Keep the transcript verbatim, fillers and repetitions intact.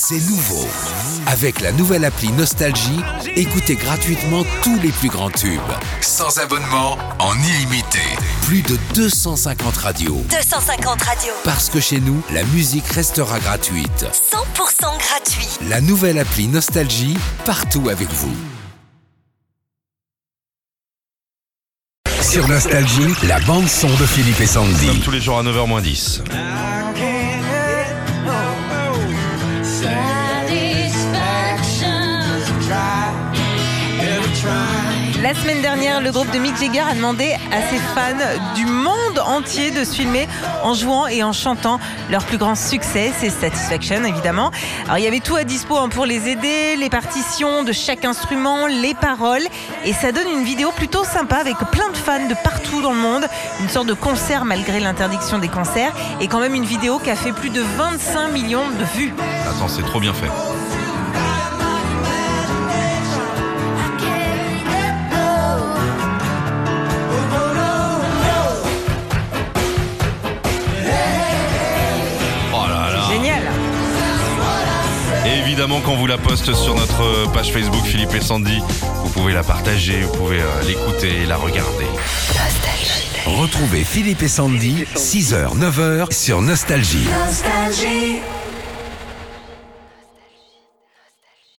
C'est nouveau. Avec la nouvelle appli Nostalgie, écoutez gratuitement tous les plus grands tubes. Sans abonnement, en illimité. Plus de deux cent cinquante radios. deux cent cinquante radios. Parce que chez nous, la musique restera gratuite. cent pour cent gratuit. La nouvelle appli Nostalgie, partout avec vous. Sur Nostalgie, la bande-son de Philippe et Sandy. Comme tous les jours à neuf heures moins dix. La semaine dernière, le groupe de Mick Jagger a demandé à ses fans du monde entier de se filmer en jouant et en chantant leur plus grand succès, c'est Satisfaction évidemment. Alors il y avait tout à dispo hein, pour les aider, les partitions de chaque instrument, les paroles, et ça donne une vidéo plutôt sympa avec plein de fans de partout dans le monde, une sorte de concert malgré l'interdiction des concerts, et quand même une vidéo qui a fait plus de vingt-cinq millions de vues. Attends, c'est trop bien fait. Et évidemment, quand vous la postez sur notre page Facebook Philippe et Sandy, vous pouvez la partager, vous pouvez euh, l'écouter et la regarder. Nostalgie. Retrouvez Philippe et Sandy, six heures, neuf heures sur Nostalgie. Nostalgie.